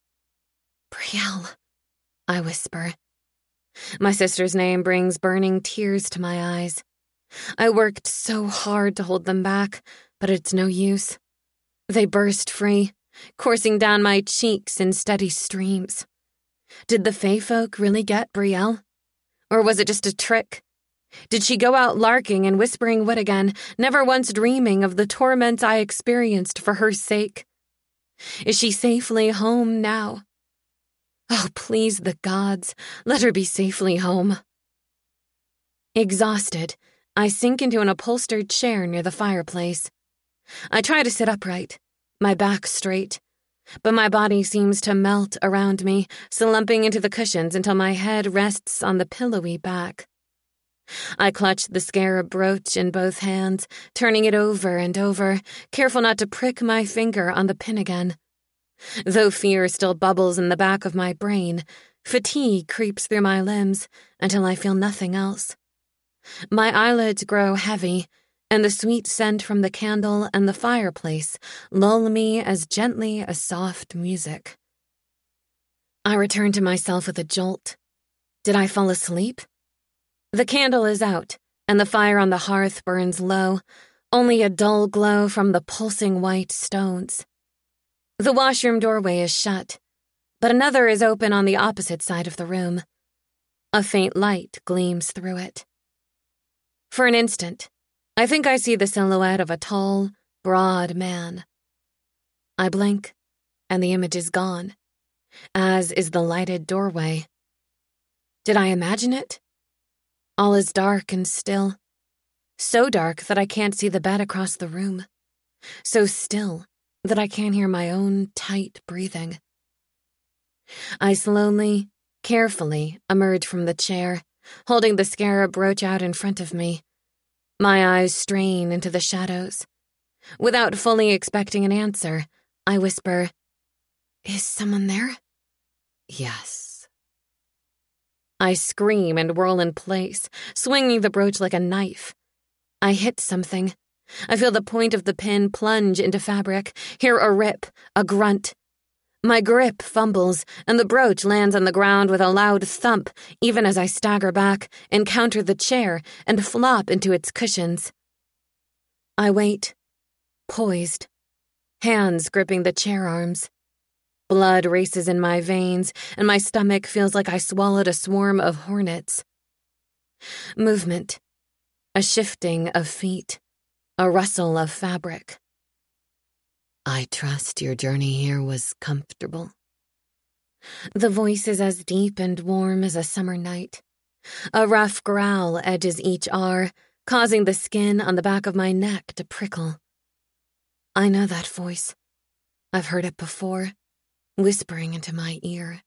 Brielle, I whisper. My sister's name brings burning tears to my eyes. I worked so hard to hold them back, but it's no use. They burst free, coursing down my cheeks in steady streams. Did the Fae folk really get Brielle? Or was it just a trick? Did she go out larking and whispering what again, never once dreaming of the torments I experienced for her sake? Is she safely home now? Oh, please the gods, let her be safely home. Exhausted, I sink into an upholstered chair near the fireplace. I try to sit upright, my back straight, but my body seems to melt around me, slumping into the cushions until my head rests on the pillowy back. I clutch the scarab brooch in both hands, turning it over and over, careful not to prick my finger on the pin again. Though fear still bubbles in the back of my brain, fatigue creeps through my limbs until I feel nothing else. My eyelids grow heavy, and the sweet scent from the candle and the fireplace lull me as gently as soft music. I return to myself with a jolt. Did I fall asleep? The candle is out, and the fire on the hearth burns low, only a dull glow from the pulsing white stones. The washroom doorway is shut, but another is open on the opposite side of the room. A faint light gleams through it. For an instant, I think I see the silhouette of a tall, broad man. I blink, and the image is gone, as is the lighted doorway. Did I imagine it? All is dark and still, so dark that I can't see the bed across the room, so still that I can't hear my own tight breathing. I slowly, carefully emerge from the chair, holding the scarab brooch out in front of me. My eyes strain into the shadows. Without fully expecting an answer, I whisper, "Is someone there?" "Yes." I scream and whirl in place, swinging the brooch like a knife. I hit something. I feel the point of the pin plunge into fabric, hear a rip, a grunt. My grip fumbles, and the brooch lands on the ground with a loud thump, even as I stagger back, encounter the chair, and flop into its cushions. I wait, poised, hands gripping the chair arms. Blood races in my veins, and my stomach feels like I swallowed a swarm of hornets. Movement, a shifting of feet, a rustle of fabric. "I trust your journey here was comfortable." The voice is as deep and warm as a summer night. A rough growl edges each R, causing the skin on the back of my neck to prickle. I know that voice. I've heard it before, whispering into my ear.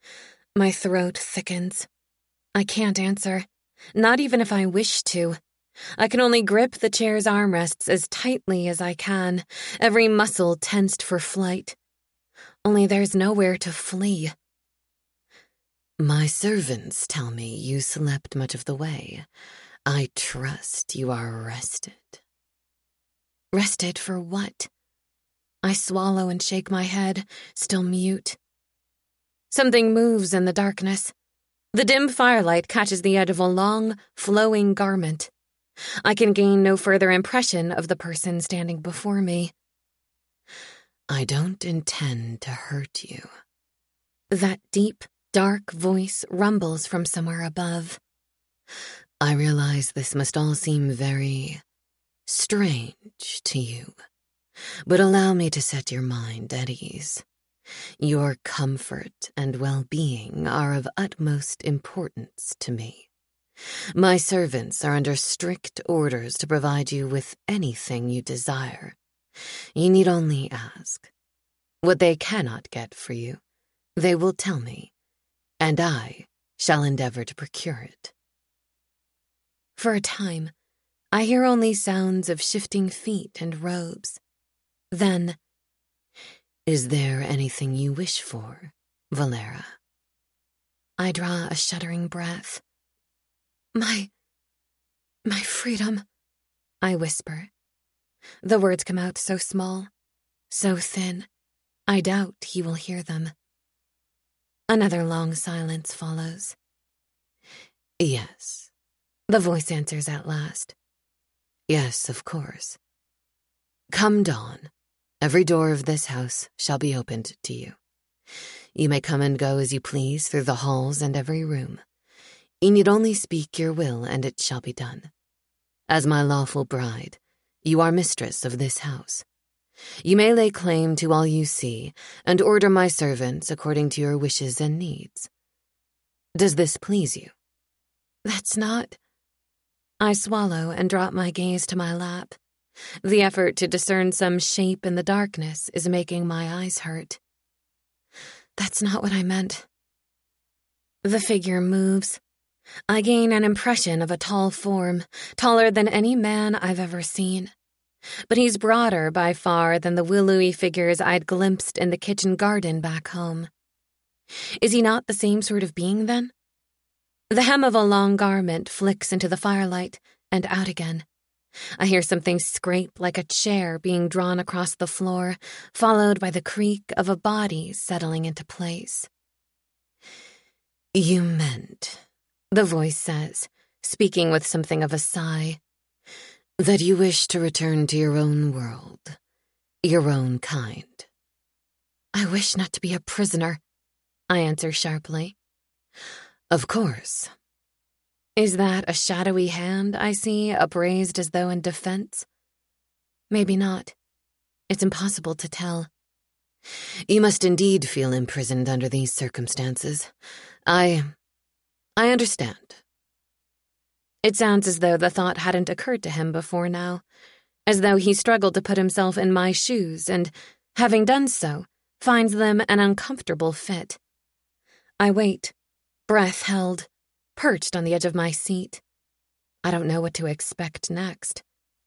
My throat thickens. I can't answer, not even if I wish to. I can only grip the chair's armrests as tightly as I can, every muscle tensed for flight. Only there's nowhere to flee. My servants tell me you slept much of the way. I trust you are rested. Rested for what? I swallow and shake my head, still mute. Something moves in the darkness. The dim firelight catches the edge of a long, flowing garment. I can gain no further impression of the person standing before me. I don't intend to hurt you. That deep, dark voice rumbles from somewhere above. I realize this must all seem very strange to you, but allow me to set your mind at ease. Your comfort and well-being are of utmost importance to me. My servants are under strict orders to provide you with anything you desire. You need only ask. What they cannot get for you, they will tell me, and I shall endeavor to procure it. For a time, I hear only sounds of shifting feet and robes. Then, is there anything you wish for, Valera? I draw a shuddering breath. My freedom, I whisper. The words come out so small, so thin, I doubt he will hear them. Another long silence follows. Yes, the voice answers at last. Yes, of course. Come dawn, every door of this house shall be opened to you. You may come and go as you please through the halls and every room. You need only speak your will, and it shall be done. As my lawful bride, you are mistress of this house. You may lay claim to all you see, and order my servants according to your wishes and needs. Does this please you? That's not... I swallow and drop my gaze to my lap. The effort to discern some shape in the darkness is making my eyes hurt. That's not what I meant. The figure moves. I gain an impression of a tall form, taller than any man I've ever seen. But he's broader by far than the willowy figures I'd glimpsed in the kitchen garden back home. Is he not the same sort of being, then? The hem of a long garment flicks into the firelight and out again. I hear something scrape like a chair being drawn across the floor, followed by the creak of a body settling into place. You meant, the voice says, speaking with something of a sigh, that you wish to return to your own world, your own kind. I wish not to be a prisoner, I answer sharply. Of course. Is that a shadowy hand I see upraised as though in defense? Maybe not. It's impossible to tell. You must indeed feel imprisoned under these circumstances. I understand. It sounds as though the thought hadn't occurred to him before now, as though he struggled to put himself in my shoes and, having done so, finds them an uncomfortable fit. I wait, breath held, perched on the edge of my seat. I don't know what to expect next.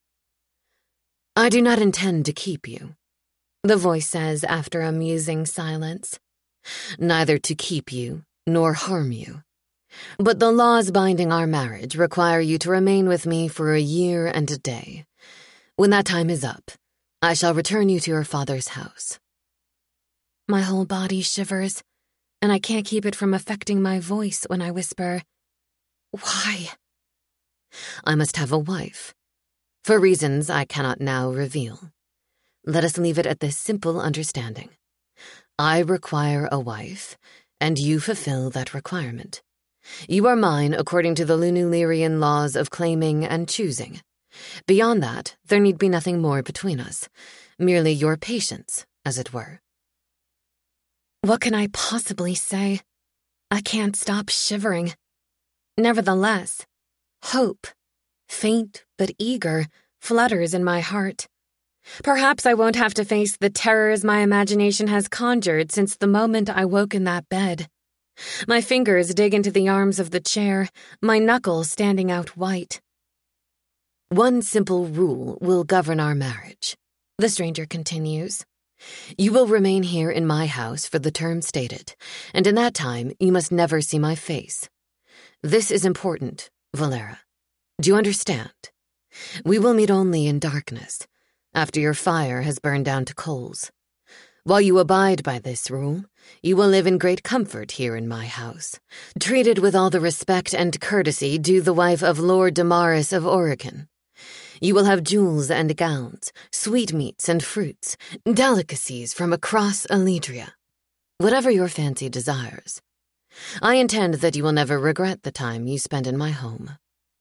I do not intend to keep you, the voice says after a musing silence. Neither to keep you nor harm you. But the laws binding our marriage require you to remain with me for a year and a day. When that time is up, I shall return you to your father's house. My whole body shivers, and I can't keep it from affecting my voice when I whisper, "Why?" I must have a wife, for reasons I cannot now reveal. Let us leave it at this simple understanding. I require a wife, and you fulfill that requirement. You are mine according to the Lunulirian laws of claiming and choosing. Beyond that, there need be nothing more between us, merely your patience, as it were. What can I possibly say? I can't stop shivering. Nevertheless, hope, faint but eager, flutters in my heart. Perhaps I won't have to face the terrors my imagination has conjured since the moment I woke in that bed. My fingers dig into the arms of the chair, my knuckles standing out white. One simple rule will govern our marriage," the stranger continues. "You will remain here in my house for the term stated, and in that time you must never see my face. This is important, Valera. Do you understand? We will meet only in darkness, after your fire has burned down to coals. While you abide by this rule, you will live in great comfort here in my house, treated with all the respect and courtesy due the wife of Lord Damaris of Oregon. You will have jewels and gowns, sweetmeats and fruits, delicacies from across Eledria. Whatever your fancy desires. I intend that you will never regret the time you spend in my home."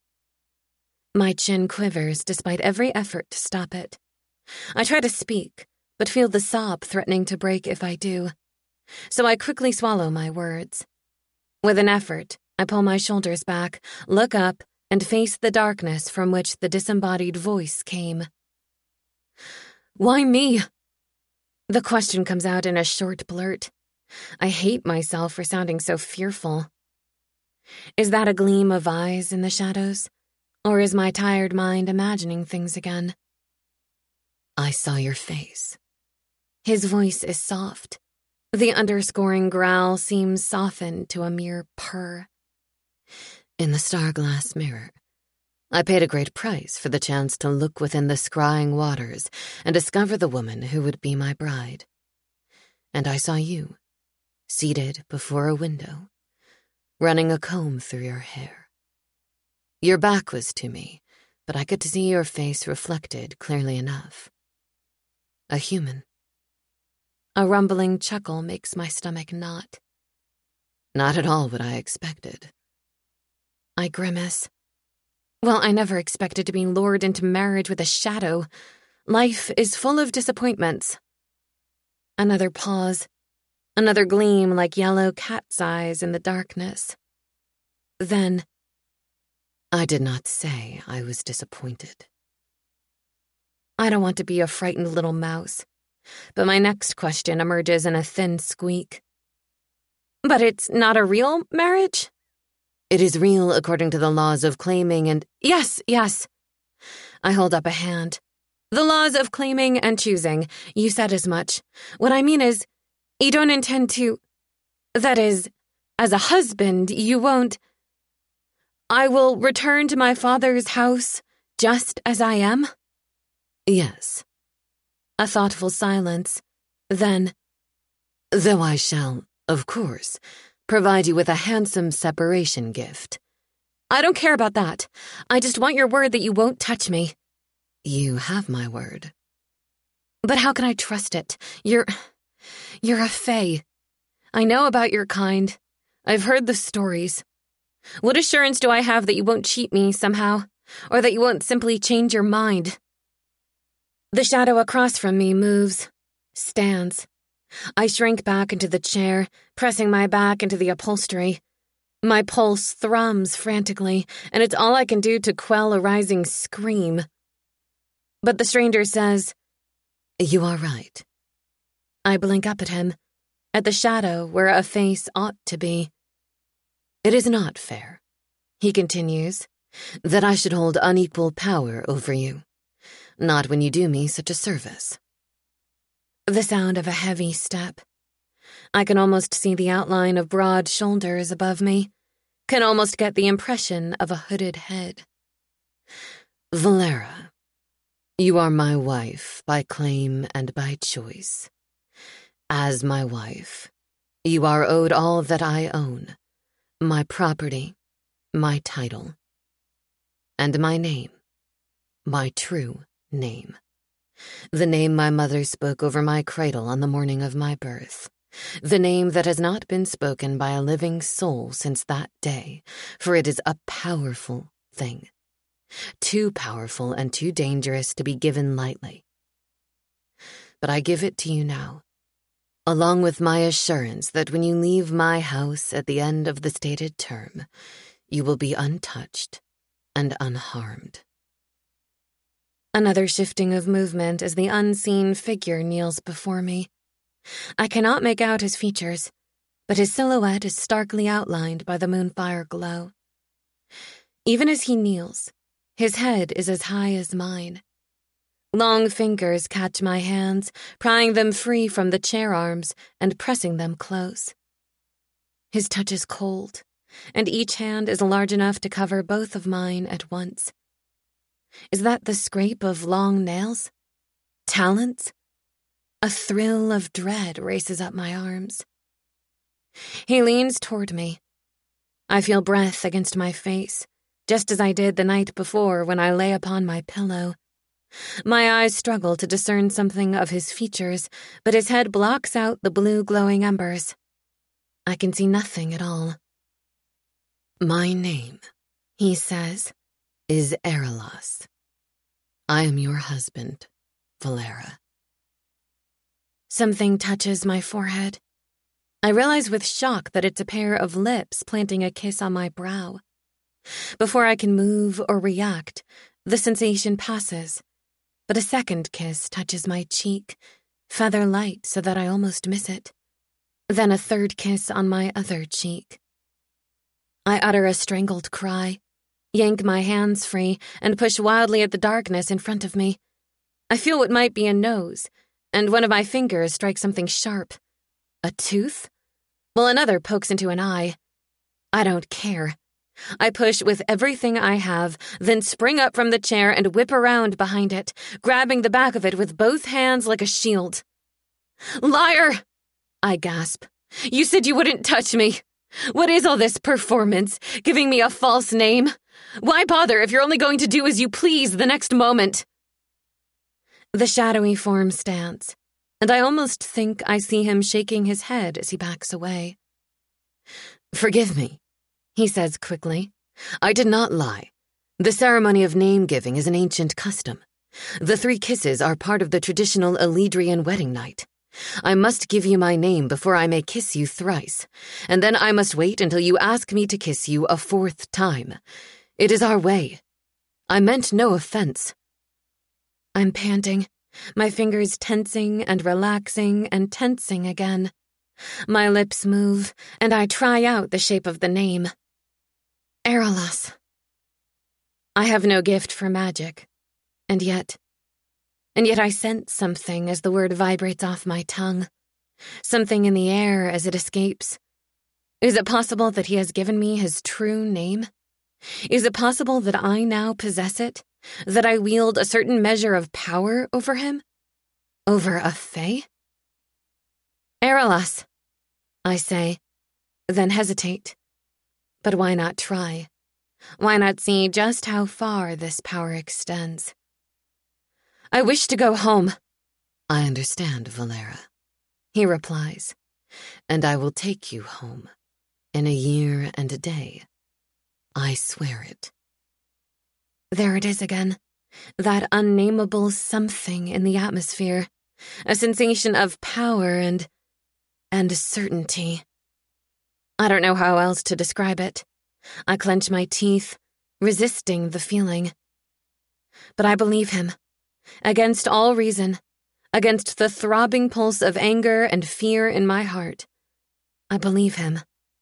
My chin quivers despite every effort to stop it. I try to speak, but feel the sob threatening to break if I do. So I quickly swallow my words. With an effort, I pull my shoulders back, look up, and face the darkness from which the disembodied voice came. "Why me?" The question comes out in a short blurt. I hate myself for sounding so fearful. Is that a gleam of eyes in the shadows? Or is my tired mind imagining things again? "I saw your face." His voice is soft. The underscoring growl seems softened to a mere purr. "In the star-glass mirror. I paid a great price for the chance to look within the scrying waters and discover the woman who would be my bride. And I saw you, seated before a window, running a comb through your hair. Your back was to me, but I could see your face reflected clearly enough. A human." A rumbling chuckle makes my stomach knot. "Not at all what I expected." I grimace. Well, I never expected to be lured into marriage with a shadow. Life is full of disappointments. Another pause. Another gleam like yellow cat's eyes in the darkness. Then, "I did not say I was disappointed." I don't want to be a frightened little mouse, but my next question emerges in a thin squeak. "But it's not a real marriage?" "It is real according to the laws of claiming and—" Yes. I hold up a hand. "The laws of claiming and choosing. You said as much. What I mean is, you don't intend to... That is, as a husband, you won't... I will return to my father's house just as I am?" "Yes." A thoughtful silence. Then, "Though I shall, of course, provide you with a handsome separation gift." "I don't care about that. I just want your word that you won't touch me." "You have my word." "But how can I trust it? You're a fae. I know about your kind. I've heard the stories. What assurance do I have that you won't cheat me somehow, or that you won't simply change your mind?" The shadow across from me moves, stands. I shrink back into the chair, pressing my back into the upholstery. My pulse thrums frantically, and it's all I can do to quell a rising scream. But the stranger says, "You are right." I blink up at him, at the shadow where a face ought to be. "It is not fair," he continues, "that I should hold unequal power over you. Not when you do me such a service." The sound of a heavy step. I can almost see the outline of broad shoulders above me, can almost get the impression of a hooded head. "Valera, you are my wife by claim and by choice. As my wife, you are owed all that I own, my property, my title, and my name, my true name. The name my mother spoke over my cradle on the morning of my birth. The name that has not been spoken by a living soul since that day, for it is a powerful thing. Too powerful and too dangerous to be given lightly. But I give it to you now, along with my assurance that when you leave my house at the end of the stated term, you will be untouched and unharmed." Another shifting of movement as the unseen figure kneels before me. I cannot make out his features, but his silhouette is starkly outlined by the moonfire glow. Even as he kneels, His head is as high as mine. Long fingers catch my hands, prying them free from the chair arms and pressing them close. His touch is cold, and each hand is large enough to cover both of mine at once. Is that the scrape of long nails? Talons? A thrill of dread races up my arms. He leans toward me. I feel breath against my face, just as I did the night before when I lay upon my pillow. My eyes struggle to discern something of his features, but his head blocks out the blue glowing embers. I can see nothing at all. My name, he says, is Erelas. I am your husband, Valera. Something touches my forehead. I realize with shock that it's a pair of lips planting a kiss on my brow. Before I can move or react, the sensation passes, but a second kiss touches my cheek, feather light so that I almost miss it. Then a third kiss on my other cheek. I utter a strangled cry, yank my hands free, and push wildly at the darkness in front of me. I feel what might be a nose, and one of my fingers strikes something sharp. A tooth? Well, another pokes into an eye. I don't care. I push with everything I have, then spring up from the chair and whip around behind it, grabbing the back of it with both hands like a shield. "Liar!" I gasp. "You said you wouldn't touch me. What is all this performance? Giving me a false name? Why bother if you're only going to do as you please the next moment?" The shadowy form stands, and I almost think I see him shaking his head as he backs away. "Forgive me," he says quickly. "I did not lie. The ceremony of name-giving is an ancient custom. The 3 kisses are part of the traditional Eledrian wedding night. I must give you my name before I may kiss you thrice, and then I must wait until you ask me to kiss you a 4th time. It is our way. I meant no offense." I'm panting, my fingers tensing and relaxing and tensing again. My lips move, and I try out the shape of the name. Erelas. I have no gift for magic, and yet I sense something as the word vibrates off my tongue, something in the air as it escapes. Is it possible that he has given me his true name? Is it possible that I now possess it, that I wield a certain measure of power over him? Over a fae? Erelas, I say, then hesitate. But why not try? Why not see just how far this power extends? "I wish to go home." "I understand, Valera," he replies, "and I will take you home in a year and a day. I swear it." There it is again, that unnameable something in the atmosphere, a sensation of power and certainty. I don't know how else to describe it. I clench my teeth, resisting the feeling. But I believe him, against all reason, against the throbbing pulse of anger and fear in my heart. I believe him.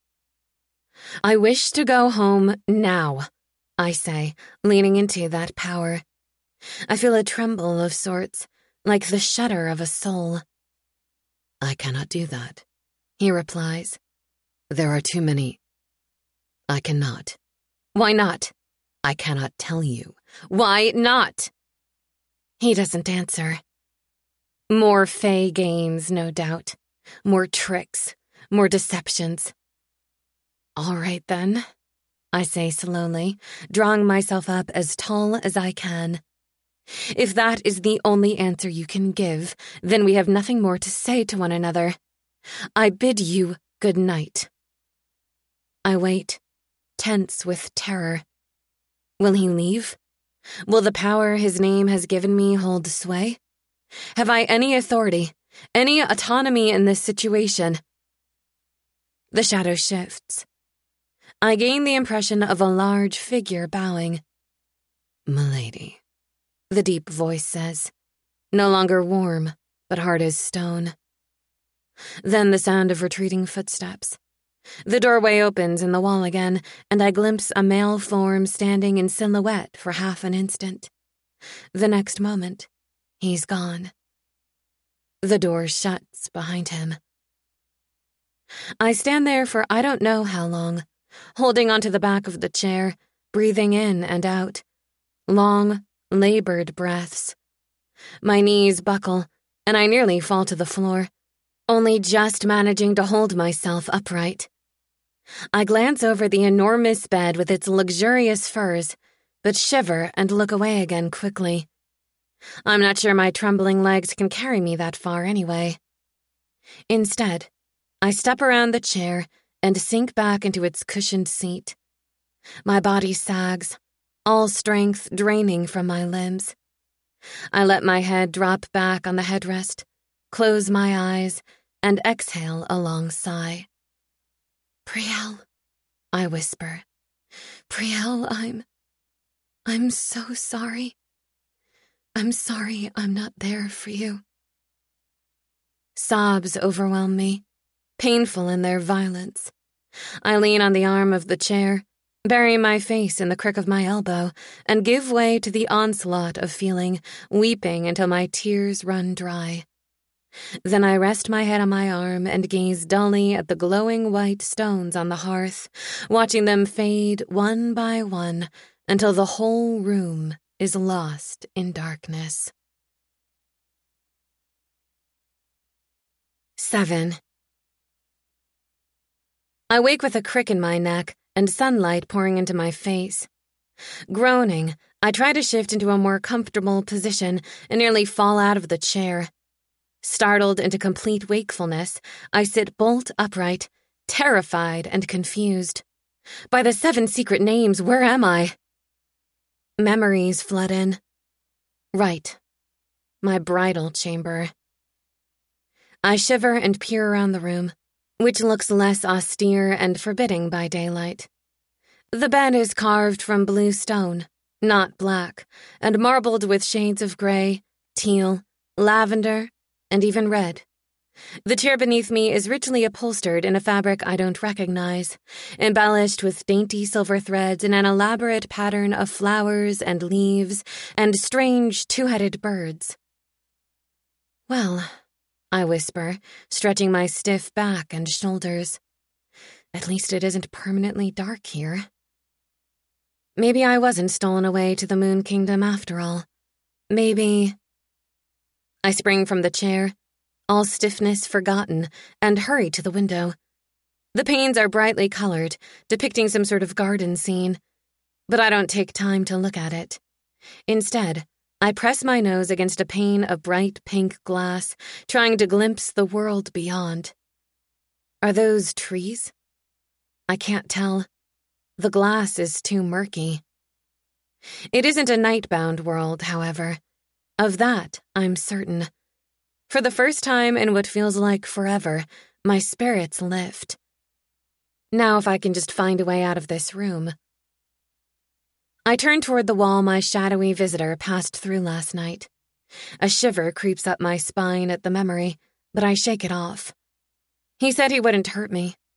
"I wish to go home now," I say, leaning into that power. I feel a tremble of sorts, like the shudder of a soul. "I cannot do that," he replies. "There are too many. I cannot." "Why not?" "I cannot tell you." "Why not?" He doesn't answer. More fae games, no doubt. More tricks, more deceptions. "All right, then," I say slowly, drawing myself up as tall as I can. "If that is the only answer you can give, then we have nothing more to say to one another. I bid you good night." I wait, tense with terror. Will he leave? Will the power his name has given me hold sway? Have I any authority, any autonomy in this situation? The shadow shifts. I gain the impression of a large figure bowing. "Milady," the deep voice says, no longer warm, but hard as stone. Then the sound of retreating footsteps. The doorway opens in the wall again, and I glimpse a male form standing in silhouette for half an instant. The next moment, he's gone. The door shuts behind him. I stand there for I don't know how long, holding onto the back of the chair, breathing in and out. Long, labored breaths. My knees buckle, and I nearly fall to the floor, only just managing to hold myself upright. I glance over the enormous bed with its luxurious furs, but shiver and look away again quickly. I'm not sure my trembling legs can carry me that far anyway. Instead, I step around the chair and sink back into its cushioned seat. My body sags, all strength draining from my limbs. I let my head drop back on the headrest, close my eyes, and exhale a long sigh. "Priel," I whisper. "Priel, I'm so sorry. I'm sorry I'm not there for you." Sobs overwhelm me, painful in their violence. I lean on the arm of the chair, bury my face in the crook of my elbow, and give way to the onslaught of feeling, weeping until my tears run dry. Then I rest my head on my arm and gaze dully at the glowing white stones on the hearth, watching them fade one by one until the whole room is lost in darkness. 7. I wake with a crick in my neck and sunlight pouring into my face. Groaning, I try to shift into a more comfortable position and nearly fall out of the chair. Startled into complete wakefulness, I sit bolt upright, terrified and confused. By the 7 secret names, where am I? Memories flood in. Right. My bridal chamber. I shiver and peer around the room, which looks less austere and forbidding by daylight. The bed is carved from blue stone, not black, and marbled with shades of gray, teal, lavender, and even red. The chair beneath me is richly upholstered in a fabric I don't recognize, embellished with dainty silver threads in an elaborate pattern of flowers and leaves and strange 2-headed birds. "Well," I whisper, stretching my stiff back and shoulders. "At least it isn't permanently dark here. Maybe I wasn't stolen away to the Moon Kingdom after all. Maybe—" I spring from the chair, all stiffness forgotten, and hurry to the window. The panes are brightly colored, depicting some sort of garden scene, but I don't take time to look at it. Instead, I press my nose against a pane of bright pink glass, trying to glimpse the world beyond. Are those trees? I can't tell. The glass is too murky. It isn't a night-bound world, however. Of that, I'm certain. For the first time in what feels like forever, my spirits lift. Now if I can just find a way out of this room. I turn toward the wall my shadowy visitor passed through last night. A shiver creeps up my spine at the memory, but I shake it off. He said he wouldn't hurt me,